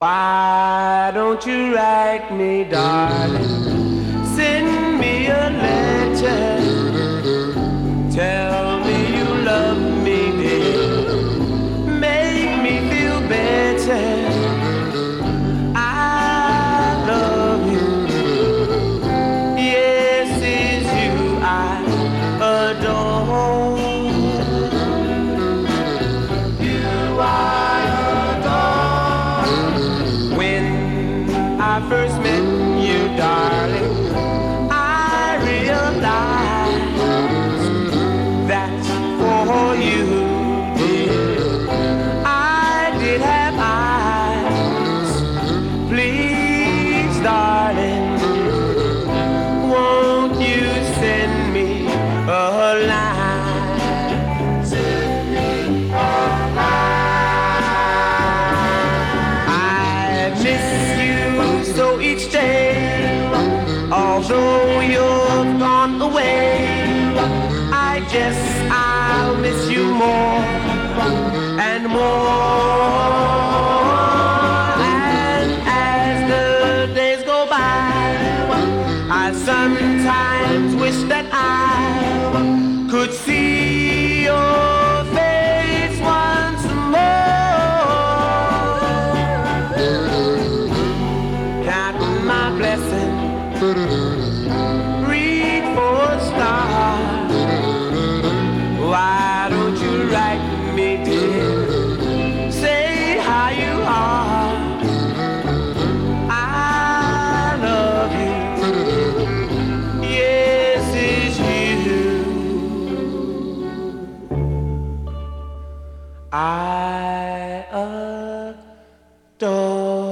Why don't you write me, darling? Send me a letter. Tell me you love me, dear. Make me feel better. I love you. Yes, it's you I adore. You I adore. When I first met you, darling, I realized that for you, dear, I did have eyes. Please, darling, won't you send me a line? Send me a line. I miss you so each day, although you've gone away. I guess I'll miss you more and more. And as the days go by, I sometimes wish that I could see your face once more. Count my blessings, read for a star. Why don't you write me, dear? Say how you are. I love you. Yes, it's you I adore.